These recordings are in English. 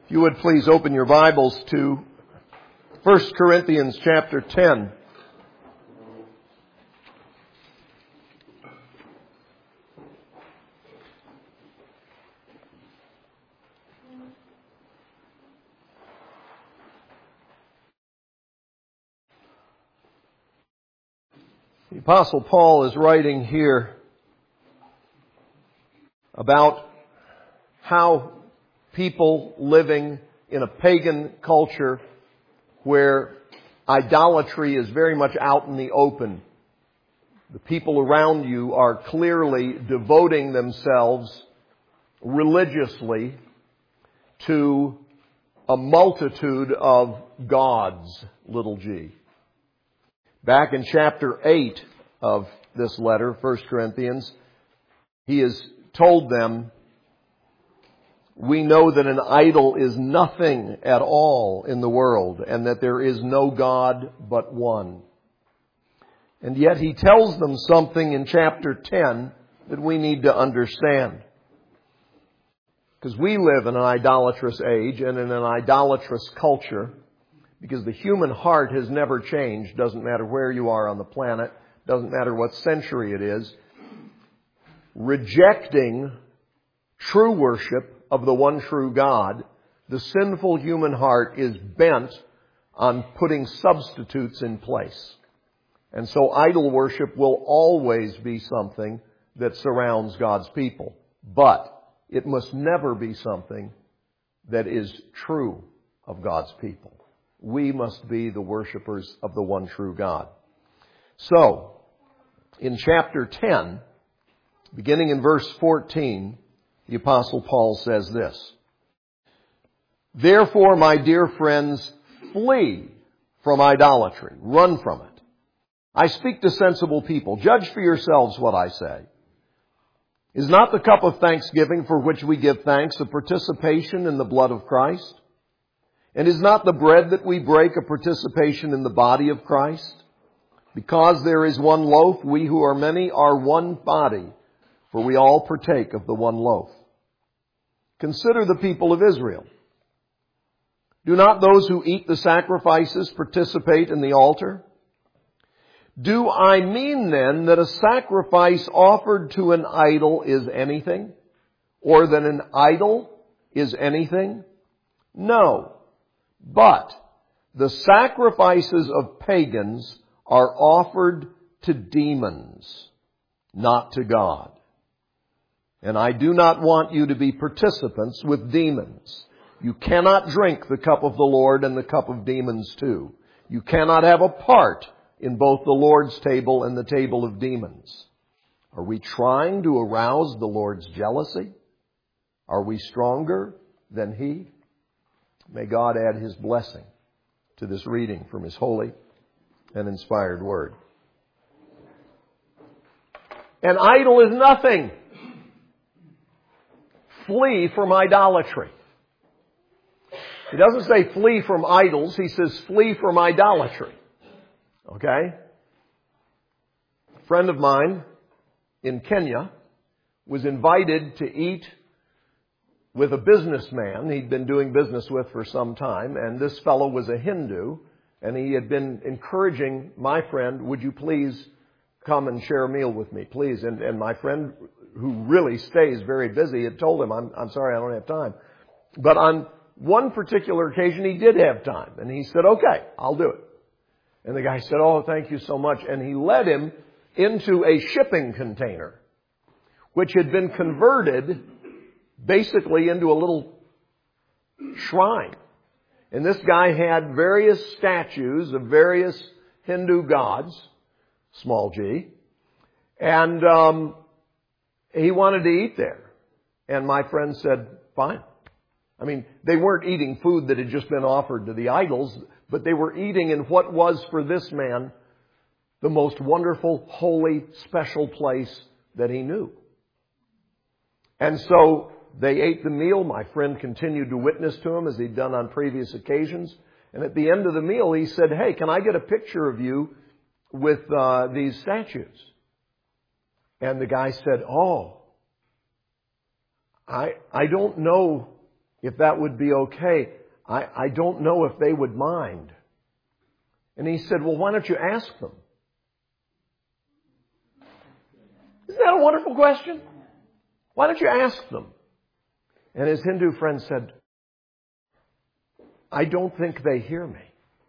If you would please open your Bibles to 1 Corinthians chapter 10. The Apostle Paul is writing here about how people living in a pagan culture where idolatry is very much out in the open. The people around you are clearly devoting themselves religiously to a multitude of gods, little g. Back in chapter 8 of this letter, 1 Corinthians, he has told them, we know that an idol is nothing at all in the world, and that there is no God but one. And yet he tells them something in chapter 10 that we need to understand. Because we live in an idolatrous age and in an idolatrous culture, because the human heart has never changed. Doesn't matter where you are on the planet, doesn't matter what century it is. Rejecting true worship of the one true God, the sinful human heart is bent on putting substitutes in place. And so idol worship will always be something that surrounds God's people. But it must never be something that is true of God's people. We must be the worshipers of the one true God. So, in chapter 10, beginning in verse 14, the Apostle Paul says this: Therefore, my dear friends, flee from idolatry. Run from it. I speak to sensible people. Judge for yourselves what I say. Is not the cup of thanksgiving for which we give thanks a participation in the blood of Christ? And is not the bread that we break a participation in the body of Christ? Because there is one loaf, we who are many are one body, for we all partake of the one loaf. Consider the people of Israel. Do not those who eat the sacrifices participate in the altar? Do I mean then that a sacrifice offered to an idol is anything? Or that an idol is anything? No. But the sacrifices of pagans are offered to demons, not to God. And I do not want you to be participants with demons. You cannot drink the cup of the Lord and the cup of demons too. You cannot have a part in both the Lord's table and the table of demons. Are we trying to arouse the Lord's jealousy? Are we stronger than He? May God add His blessing to this reading from His holy and inspired Word. An idol is nothing. Flee from idolatry. He doesn't say flee from idols. He says flee from idolatry. Okay? A friend of mine in Kenya was invited to eat with a businessman he'd been doing business with for some time. And this fellow was a Hindu. And he had been encouraging my friend, would you please come and share a meal with me, please? And my friend, who really stays very busy, had told him, I'm sorry, I don't have time. But on one particular occasion, he did have time. And he said, okay, I'll do it. And the guy said, oh, thank you so much. And he led him into a shipping container, which had been converted basically into a little shrine. And this guy had various statues of various Hindu gods, small g, and he wanted to eat there. And my friend said, fine. I mean, they weren't eating food that had just been offered to the idols, but they were eating in what was for this man the most wonderful, holy, special place that he knew. And so they ate the meal. My friend continued to witness to him as he'd done on previous occasions. And at the end of the meal, he said, hey, can I get a picture of you with these statues? And the guy said, oh, I don't know if that would be okay. I don't know if they would mind. And he said, well, why don't you ask them? Isn't that a wonderful question? Why don't you ask them? And his Hindu friend said, I don't think they hear me.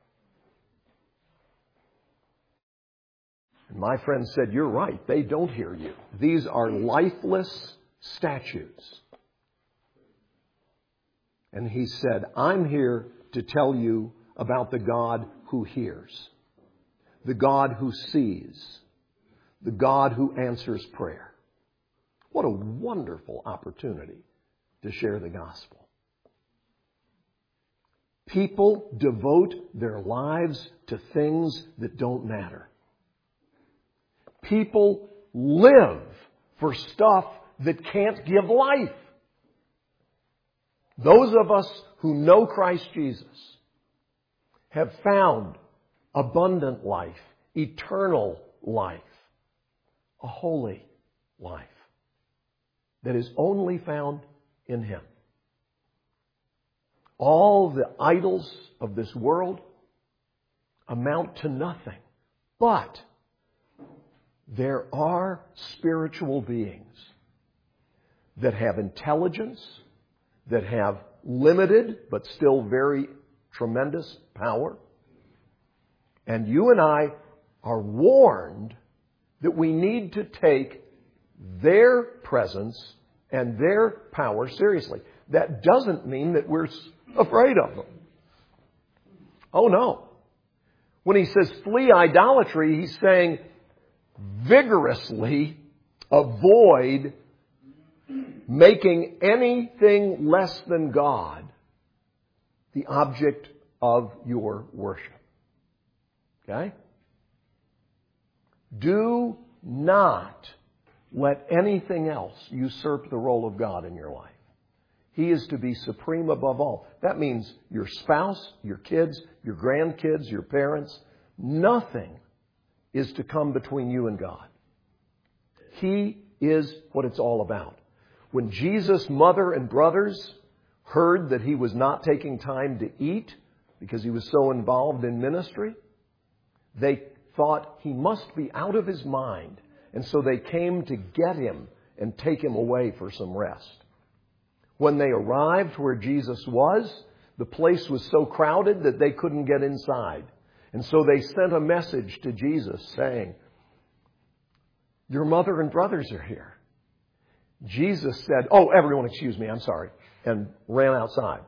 And my friend said, you're right. They don't hear you. These are lifeless statues. And he said, I'm here to tell you about the God who hears, the God who sees, the God who answers prayer. What a wonderful opportunity to share the gospel. People devote their lives to things that don't matter. People live for stuff that can't give life. Those of us who know Christ Jesus have found abundant life, eternal life, a holy life that is only found in Him. All the idols of this world amount to nothing. But there are spiritual beings that have intelligence, that have limited but still very tremendous power. And you and I are warned that we need to take their presence and their power seriously. That doesn't mean that we're afraid of them. Oh no. When he says flee idolatry, he's saying vigorously avoid making anything less than God the object of your worship. Okay? Do not let anything else usurp the role of God in your life. He is to be supreme above all. That means your spouse, your kids, your grandkids, your parents. Nothing is to come between you and God. He is what it's all about. When Jesus' mother and brothers heard that he was not taking time to eat because he was so involved in ministry, they thought he must be out of his mind. And so they came to get him and take him away for some rest. When they arrived where Jesus was, the place was so crowded that they couldn't get inside. And so they sent a message to Jesus saying, your mother and brothers are here. Jesus said, oh, everyone excuse me, I'm sorry, and ran outside.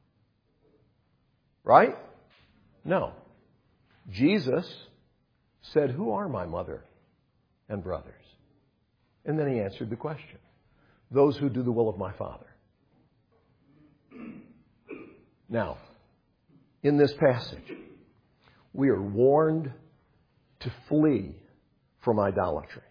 Right? No. Jesus said, who are my mother and brothers? And then he answered the question. Those who do the will of my Father. Now, in this passage, we are warned to flee from idolatry.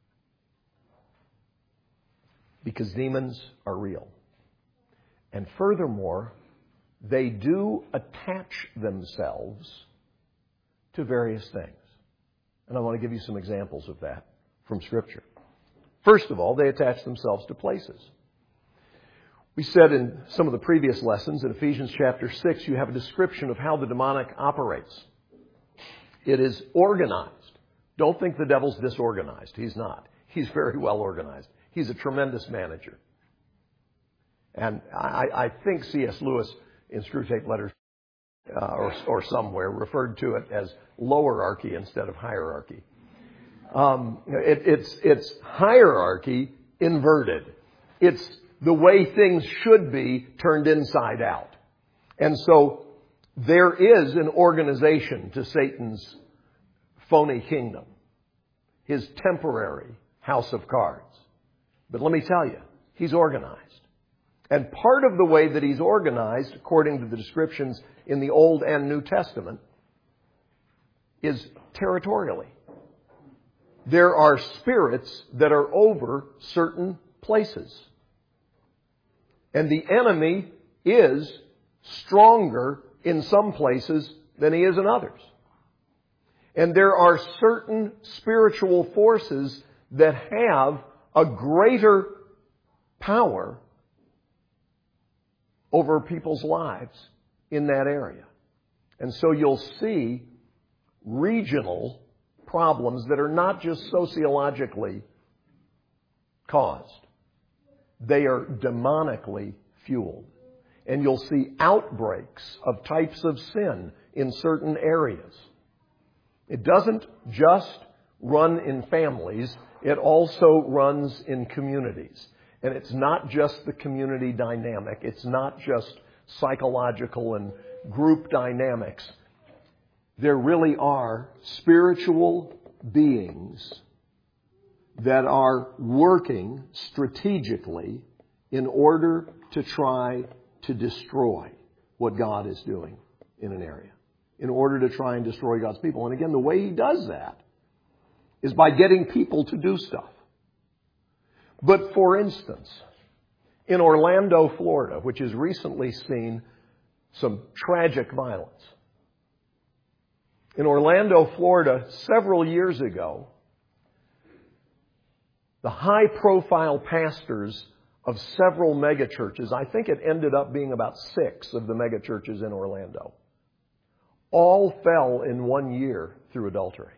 Because demons are real. And furthermore, they do attach themselves to various things. And I want to give you some examples of that from Scripture. First of all, they attach themselves to places. We said in some of the previous lessons, in Ephesians chapter 6, you have a description of how the demonic operates. It is organized. Don't think the devil's disorganized. He's not. He's very well organized. He's a tremendous manager. And I think C.S. Lewis in Screwtape Letters or somewhere referred to it as lowerarchy instead of hierarchy. It's hierarchy inverted. It's the way things should be turned inside out. And so there is an organization to Satan's phony kingdom, his temporary house of cards. But let me tell you, he's organized. And part of the way that he's organized, according to the descriptions in the Old and New Testament, is territorially. There are spirits that are over certain places. And the enemy is stronger in some places than he is in others. And there are certain spiritual forces that have a greater power over people's lives in that area. And so you'll see regional problems that are not just sociologically caused. They are demonically fueled. And you'll see outbreaks of types of sin in certain areas. It doesn't just run in families, it also runs in communities. And it's not just the community dynamic. It's not just psychological and group dynamics. There really are spiritual beings that are working strategically in order to try to destroy what God is doing in an area, in order to try and destroy God's people. And again, the way He does that is by getting people to do stuff. But for instance, in Orlando, Florida, which has recently seen some tragic violence. In Orlando, Florida, several years ago, the high-profile pastors of several megachurches, I think it ended up being about 6 of the megachurches in Orlando, all fell in 1 year through adultery.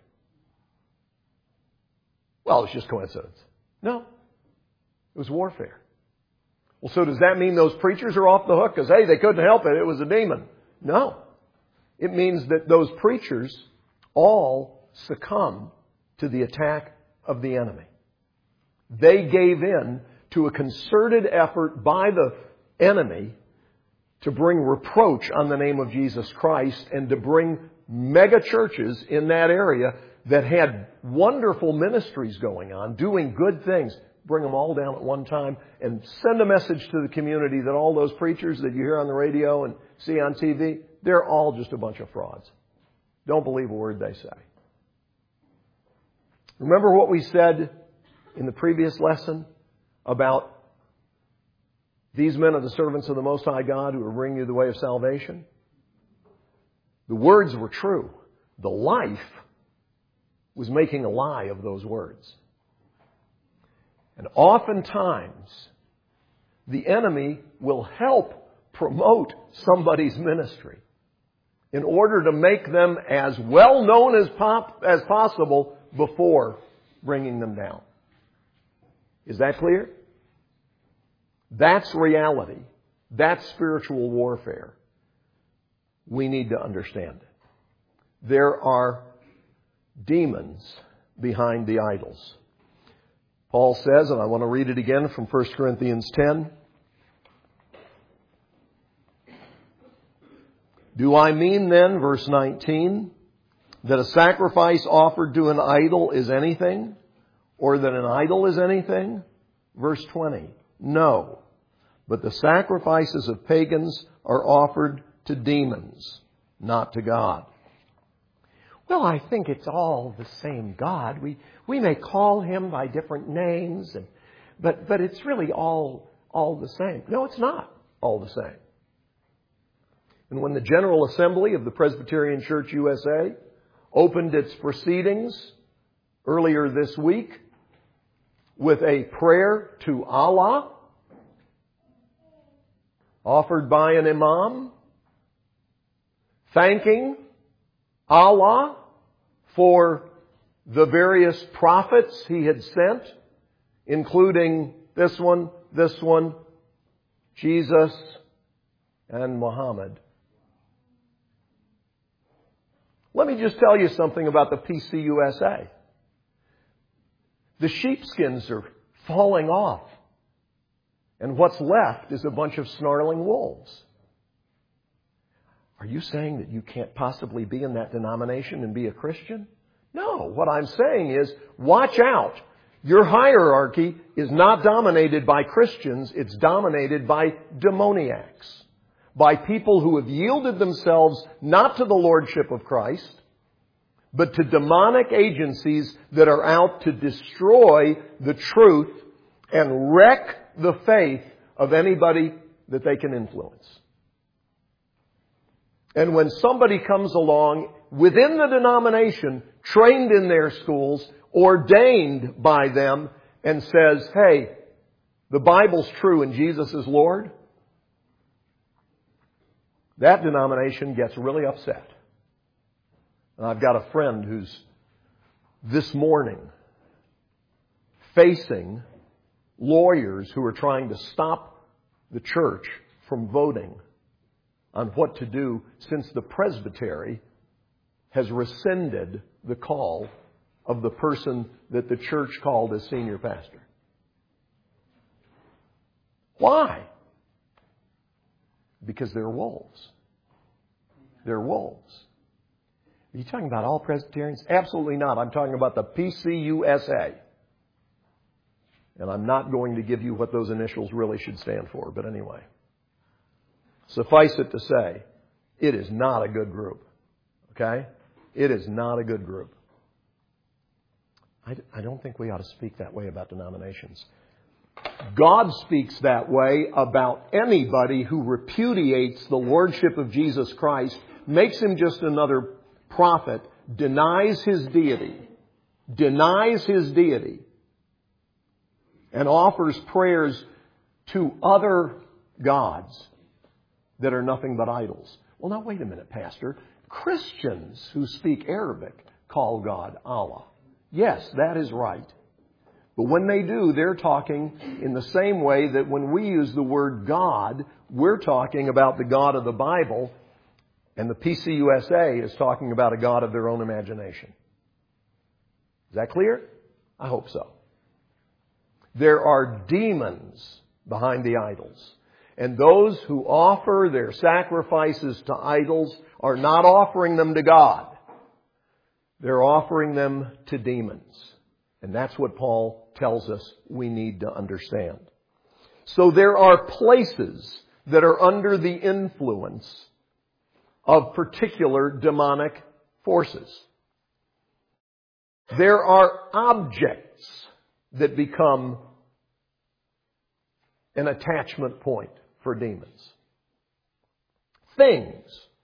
Well, it's just coincidence. No. It was warfare. Well, so does that mean those preachers are off the hook because, hey, they couldn't help it, it was a demon? No. It means that those preachers all succumbed to the attack of the enemy. They gave in to a concerted effort by the enemy to bring reproach on the name of Jesus Christ and to bring mega churches in that area that had wonderful ministries going on, doing good things, bring them all down at one time and send a message to the community that all those preachers that you hear on the radio and see on TV, they're all just a bunch of frauds. Don't believe a word they say. Remember what we said in the previous lesson about these men are the servants of the Most High God who will bring you the way of salvation? The words were true. The life was making a lie of those words. And oftentimes, the enemy will help promote somebody's ministry in order to make them as well known as possible before bringing them down. Is that clear? That's reality. That's spiritual warfare. We need to understand it. There are demons behind the idols. Paul says, and I want to read it again from 1 Corinthians 10. Do I mean then, verse 19, that a sacrifice offered to an idol is anything? Or that an idol is anything? Verse 20. No. But the sacrifices of pagans are offered to demons, not to God. Well, I think it's all the same God. We may call Him by different names, but it's really all the same. No, it's not all the same. And when the General Assembly of the Presbyterian Church USA opened its proceedings earlier this week with a prayer to Allah offered by an imam, thanking Allah for the various prophets He had sent, including this one, Jesus, and Muhammad. Let me just tell you something about the PCUSA. The sheepskins are falling off, and what's left is a bunch of snarling wolves. Are you saying that you can't possibly be in that denomination and be a Christian? No. What I'm saying is, watch out. Your hierarchy is not dominated by Christians. It's dominated by demoniacs. By people who have yielded themselves not to the lordship of Christ, but to demonic agencies that are out to destroy the truth and wreck the faith of anybody that they can influence. And when somebody comes along within the denomination, trained in their schools, ordained by them, and says, hey, the Bible's true and Jesus is Lord, that denomination gets really upset. And I've got a friend who's this morning facing lawyers who are trying to stop the church from voting on what to do since the presbytery has rescinded the call of the person that the church called as senior pastor. Why? Because they're wolves. They're wolves. Are you talking about all Presbyterians? Absolutely not. I'm talking about the PCUSA. And I'm not going to give you what those initials really should stand for. But anyway, suffice it to say, it is not a good group. Okay? It is not a good group. I don't think we ought to speak that way about denominations. God speaks that way about anybody who repudiates the lordship of Jesus Christ, makes him just another prophet, denies his deity, and offers prayers to other gods that are nothing but idols. Well, now wait a minute, Pastor. Christians who speak Arabic call God Allah. Yes, that is right. But when they do, they're talking in the same way that when we use the word God, we're talking about the God of the Bible, and the PCUSA is talking about a God of their own imagination. Is that clear? I hope so. There are demons behind the idols. And those who offer their sacrifices to idols are not offering them to God. They're offering them to demons. And that's what Paul tells us we need to understand. So there are places that are under the influence of particular demonic forces. There are objects that become an attachment point for demons. Things.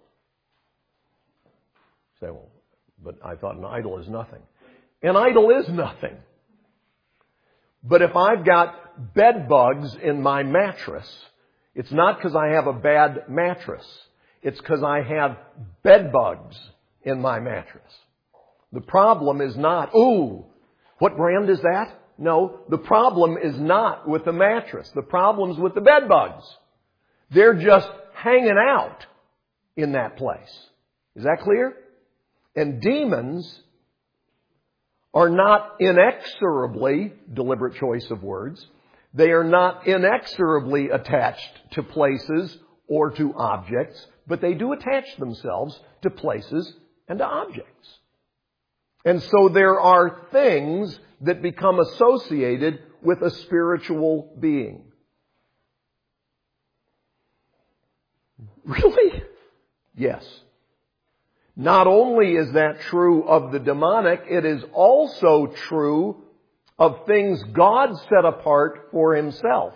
You say, well, but I thought an idol is nothing. An idol is nothing. But if I've got bed bugs in my mattress, it's not because I have a bad mattress. It's because I have bed bugs in my mattress. The problem is not, ooh, what brand is that? No, the problem is not with the mattress. The problem's with the bed bugs. They're just hanging out in that place. Is that clear? And demons are not inexorably, deliberate choice of words, they are not inexorably attached to places or to objects, but they do attach themselves to places and to objects. And so there are things that become associated with a spiritual being. Really? Yes. Not only is that true of the demonic, it is also true of things God set apart for himself.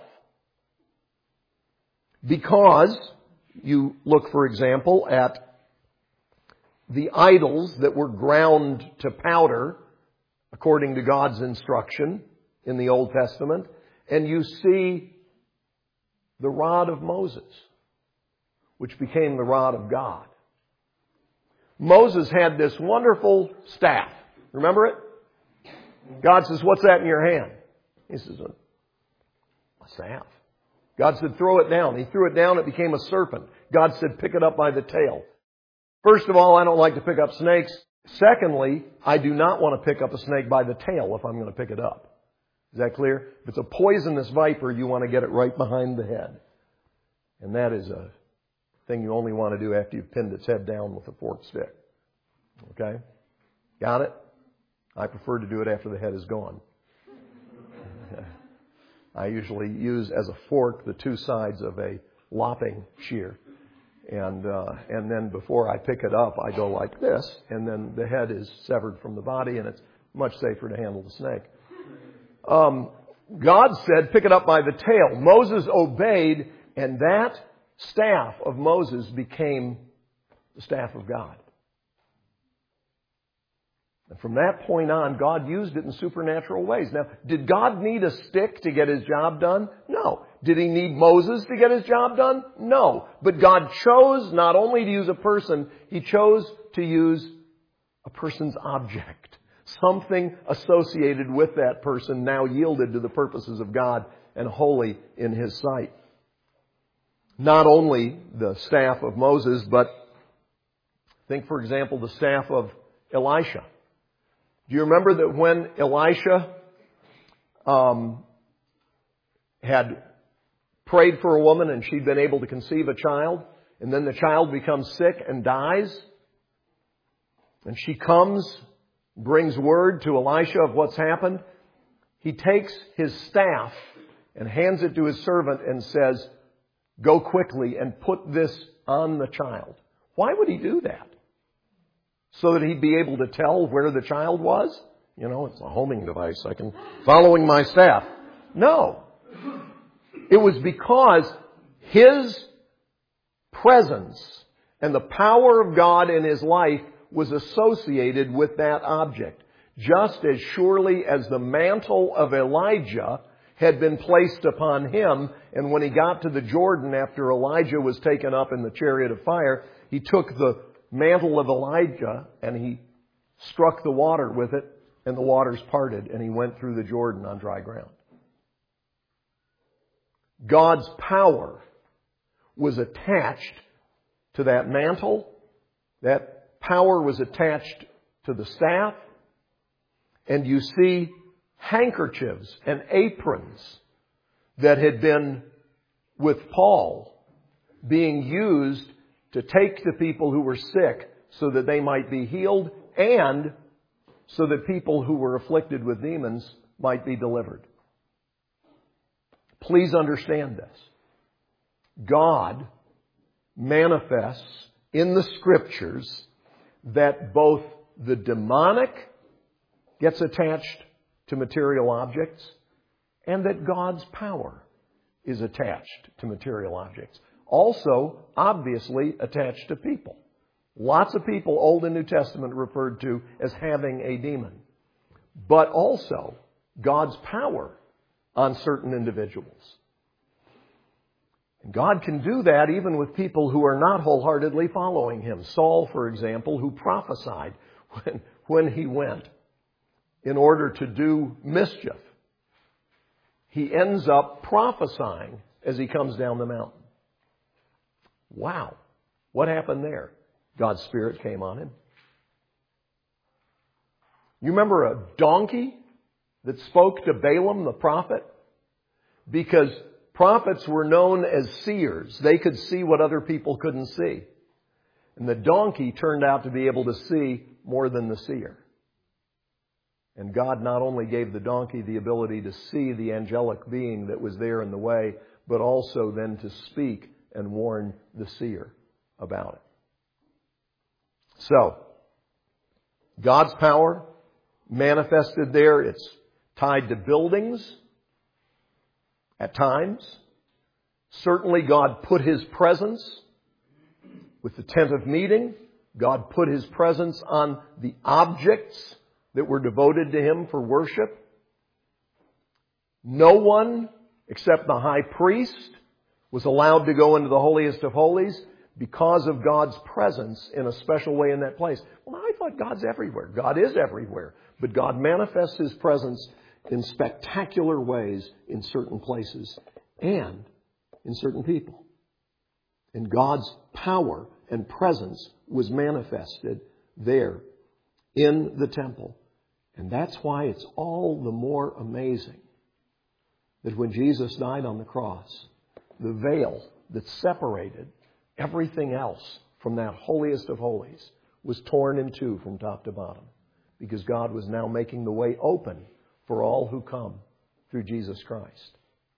Because you look, for example, at the idols that were ground to powder according to God's instruction in the Old Testament, and you see the rod of Moses, which became the rod of God. Moses had this wonderful staff. Remember it? God says, what's that in your hand? He says, a staff. God said, throw it down. He threw it down. It became a serpent. God said, pick it up by the tail. First of all, I don't like to pick up snakes. Secondly, I do not want to pick up a snake by the tail if I'm going to pick it up. Is that clear? If it's a poisonous viper, you want to get it right behind the head. And that is a thing you only want to do after you've pinned its head down with a forked stick. Okay? Got it? I prefer to do it after the head is gone. I usually use as a fork the two sides of a lopping shear. And then before I pick it up, I go like this, and then the head is severed from the body, and it's much safer to handle the snake. God said, pick it up by the tail. Moses obeyed, and that staff of Moses became the staff of God. And from that point on, God used it in supernatural ways. Now, did God need a stick to get his job done? No. Did he need Moses to get his job done? No. But God chose not only to use a person, He chose to use a person's object. Something associated with that person now yielded to the purposes of God and holy in His sight. Not only the staff of Moses, but think, for example, the staff of Elisha. Do you remember that when Elisha had prayed for a woman and she'd been able to conceive a child, and then the child becomes sick and dies, and she comes, brings word to Elisha of what's happened, he takes his staff and hands it to his servant and says, "Go quickly and put this on the child." Why would he do that? So that he'd be able to tell where the child was? You know, it's a homing device. Following my staff. No. It was because his presence and the power of God in his life was associated with that object. Just as surely as the mantle of Elijah had been placed upon him, and when he got to the Jordan after Elijah was taken up in the chariot of fire, he took the mantle of Elijah and he struck the water with it, and the waters parted, and he went through the Jordan on dry ground. God's power was attached to that mantle. That power was attached to the staff. And you see handkerchiefs and aprons that had been with Paul being used to take the people who were sick so that they might be healed, and so that people who were afflicted with demons might be delivered. Please understand this. God manifests in the Scriptures that both the demonic gets attached to material objects and that God's power is attached to material objects. Also, obviously, attached to people. Lots of people, Old and New Testament, referred to as having a demon. But also, God's power on certain individuals. And God can do that even with people who are not wholeheartedly following Him. Saul, for example, who prophesied when he went in order to do mischief. He ends up prophesying as he comes down the mountain. Wow. What happened there? God's Spirit came on him. You remember a donkey that spoke to Balaam the prophet? Because prophets were known as seers. They could see what other people couldn't see. And the donkey turned out to be able to see more than the seer. And God not only gave the donkey the ability to see the angelic being that was there in the way, but also then to speak and warn the seer about it. So, God's power manifested there. It's tied to buildings at times. Certainly God put His presence with the tent of meeting. God put His presence on the objects that were devoted to Him for worship. No one except the high priest was allowed to go into the holiest of holies because of God's presence in a special way in that place. Well, I thought God's everywhere. God is everywhere. But God manifests His presence in spectacular ways in certain places and in certain people. And God's power and presence was manifested there in the temple. And that's why it's all the more amazing that when Jesus died on the cross, the veil that separated everything else from that holiest of holies was torn in two from top to bottom, because God was now making the way open for all who come through Jesus Christ.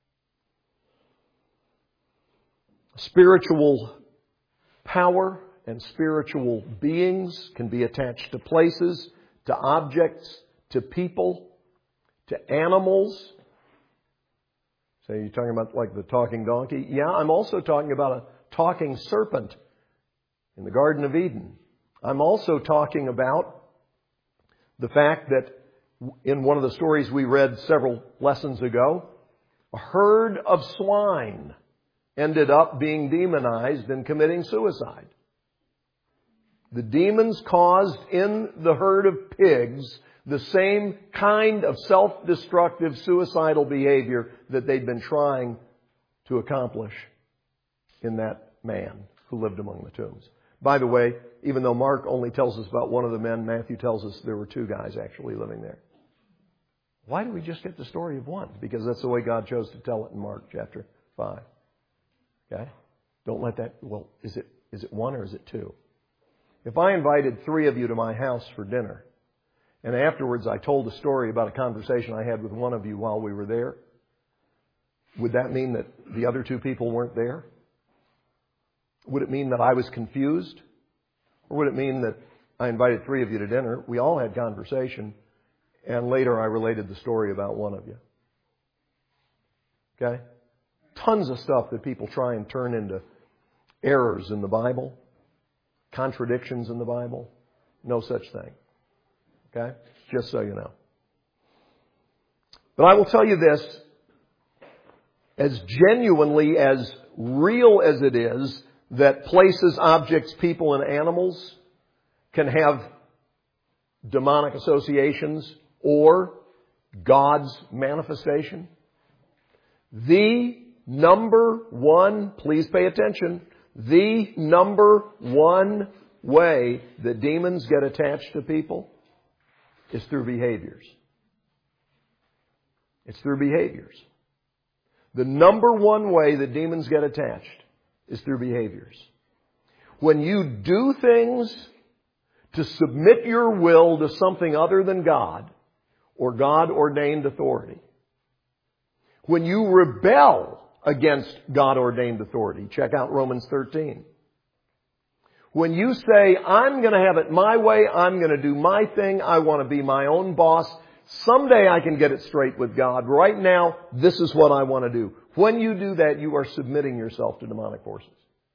Spiritual power and spiritual beings can be attached to places, to objects, to people, to animals. So you're talking about like the talking donkey? Yeah, I'm also talking about a talking serpent in the Garden of Eden. I'm also talking about the fact that in one of the stories we read several lessons ago, A herd of swine ended up being demonized and committing suicide. The demons caused in the herd of pigs the same kind of self-destructive suicidal behavior that they'd been trying to accomplish in that man who lived among the tombs. By the way, even though Mark only tells us about one of the men, Matthew tells us there were two guys actually living there. Why do we just get the story of one? Because that's the way God chose to tell it in Mark chapter 5. Okay? Don't let that, well, is it one or is it two? If I invited 3 of you to my house for dinner, and afterwards I told a story about a conversation I had with one of you while we were there, would that mean that the other 2 people weren't there? Would it mean that I was confused? Or would it mean that I invited 3 of you to dinner, we all had conversation, and later I related the story about one of you? Okay? Tons of stuff that people try and turn into errors in the Bible, contradictions in the Bible. No such thing. Okay? Just so you know. But I will tell you this, as genuinely, as real as it is, that places, objects, people, and animals can have demonic associations or God's manifestation. The number one, please pay attention, the number one way that demons get attached to people is through behaviors. It's through behaviors. The number one way that demons get attached is through behaviors. When you do things to submit your will to something other than God or God-ordained authority, when you rebel against God-ordained authority, check out Romans 13. When you say, I'm going to have it my way, I'm going to do my thing, I want to be my own boss, someday I can get it straight with God. Right now, this is what I want to do. When you do that, you are submitting yourself to demonic forces.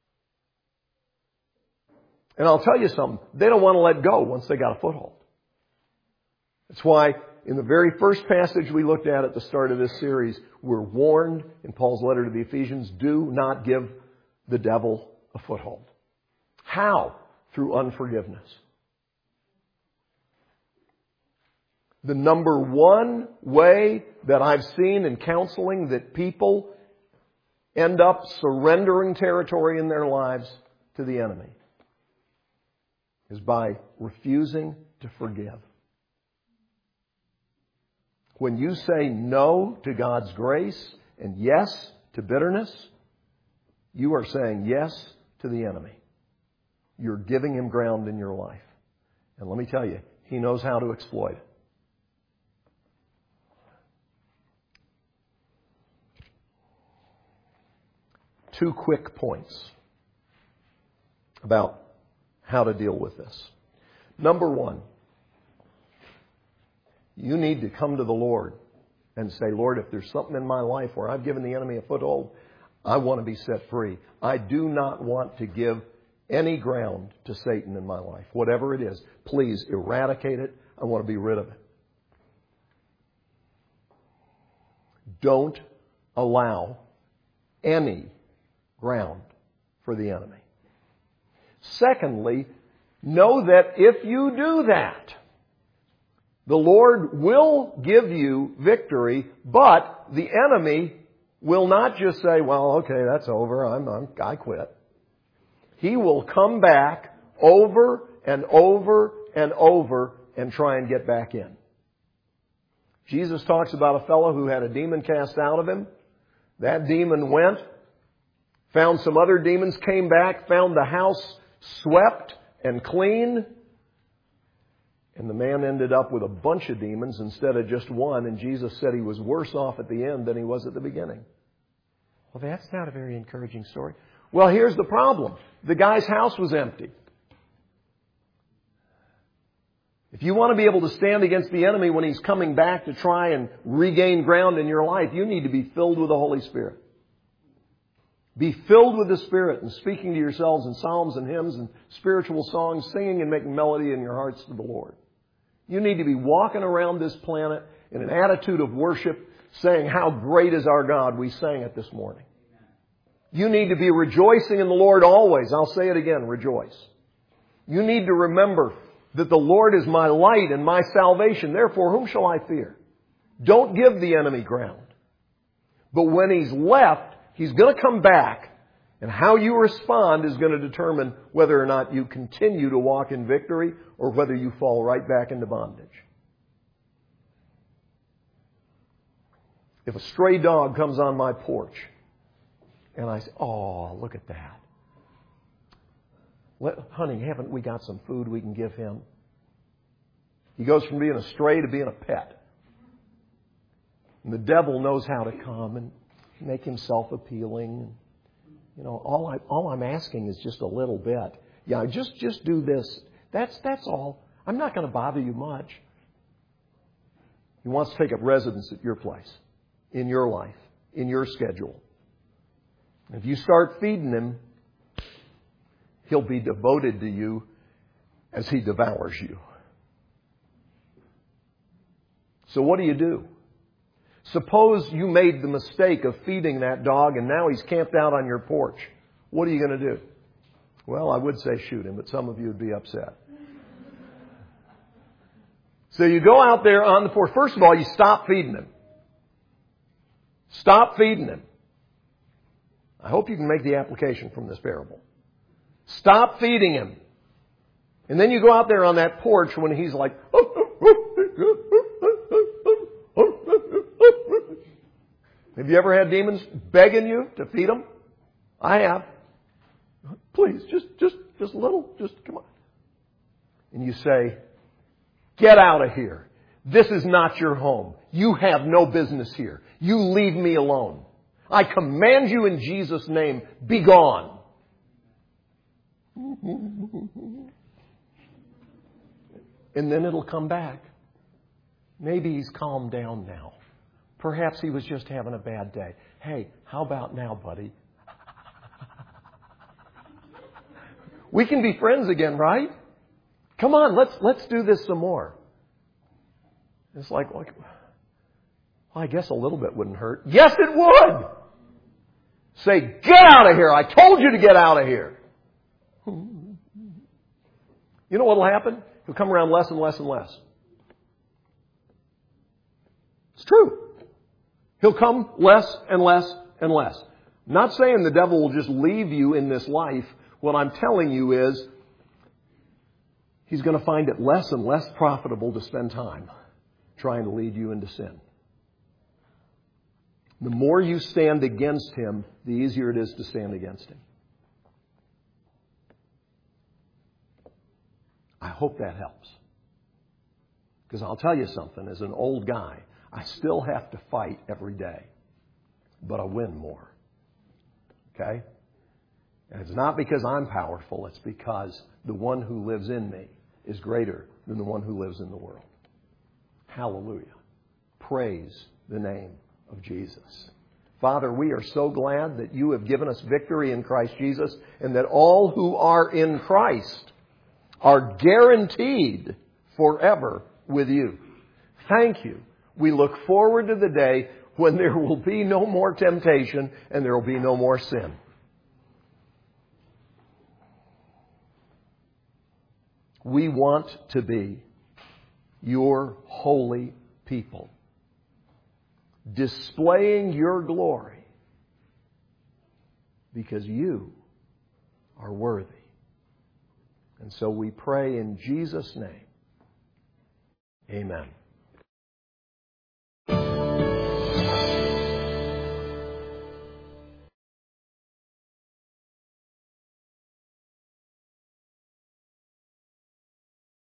And I'll tell you something, they don't want to let go once they got a foothold. That's why in the very first passage we looked at the start of this series, we're warned in Paul's letter to the Ephesians, do not give the devil a foothold. How? Through unforgiveness. The number one way that I've seen in counseling that people end up surrendering territory in their lives to the enemy is by refusing to forgive. When you say no to God's grace and yes to bitterness, you are saying yes to the enemy. You're giving him ground in your life. And let me tell you, he knows how to exploit it. Two quick points about how to deal with this. Number one, you need to come to the Lord and say, Lord, if there's something in my life where I've given the enemy a foothold, I want to be set free. I do not want to give any ground to Satan in my life. Whatever it is, please eradicate it. I want to be rid of it. Don't allow any ground for the enemy. Secondly, know that if you do that, the Lord will give you victory, but the enemy will not just say, well, okay, that's over, I quit. He will come back over and over and over and try and get back in. Jesus talks about a fellow who had a demon cast out of him. That demon went, found some other demons, came back, found the house swept and clean. And the man ended up with a bunch of demons instead of just one. And Jesus said he was worse off at the end than he was at the beginning. Well, that's not a very encouraging story. Well, here's the problem. The guy's house was empty. If you want to be able to stand against the enemy when he's coming back to try and regain ground in your life, you need to be filled with the Holy Spirit. Be filled with the Spirit and speaking to yourselves in psalms and hymns and spiritual songs, singing and making melody in your hearts to the Lord. You need to be walking around this planet in an attitude of worship, saying, "How great is our God." We sang it this morning. You need to be rejoicing in the Lord always. I'll say it again, rejoice. You need to remember that the Lord is my light and my salvation. Therefore, whom shall I fear? Don't give the enemy ground. But when he's left, he's going to come back. And how you respond is going to determine whether or not you continue to walk in victory or whether you fall right back into bondage. If a stray dog comes on my porch and I say, "Oh, look at that. Honey, haven't we got some food we can give him?" He goes from being a stray to being a pet. And the devil knows how to come and make himself appealing. You know, all I'm asking is just a little bit. Yeah, just do this. That's all. I'm not going to bother you much. He wants to take up residence at your place, in your life, in your schedule. If you start feeding him, he'll be devoted to you as he devours you. So what do? Suppose you made the mistake of feeding that dog and now he's camped out on your porch. What are you going to do? Well, I would say shoot him, but some of you would be upset. So you go out there on the porch. First of all, you stop feeding him. Stop feeding him. I hope you can make the application from this parable. Stop feeding him. And then you go out there on that porch when he's like, have you ever had demons begging you to feed them? I have. Please, just a little, just come on. And you say, "Get out of here. This is not your home. You have no business here. You leave me alone. I command you in Jesus' name, be gone." And then it'll come back. Maybe he's calmed down now. Perhaps he was just having a bad day. "Hey, how about now, buddy?" We can be friends again, right? Come on, let's do this some more. It's like, well, I guess a little bit wouldn't hurt. Yes, it would. Say, "Get out of here. I told you to get out of here." You know what will happen? He'll come around less and less and less. It's true. He'll come less and less and less. I'm not saying the devil will just leave you in this life. What I'm telling you is he's going to find it less and less profitable to spend time trying to lead you into sin. The more you stand against him, the easier it is to stand against him. I hope that helps. Because I'll tell you something, as an old guy, I still have to fight every day, but I win more. Okay? And it's not because I'm powerful, it's because the one who lives in me is greater than the one who lives in the world. Hallelujah. Praise the name of Jesus. Father, we are so glad that you have given us victory in Christ Jesus and that all who are in Christ are guaranteed forever with you. Thank you. We look forward to the day when there will be no more temptation and there will be no more sin. We want to be your holy people, displaying your glory because you are worthy. And so we pray in Jesus' name. Amen.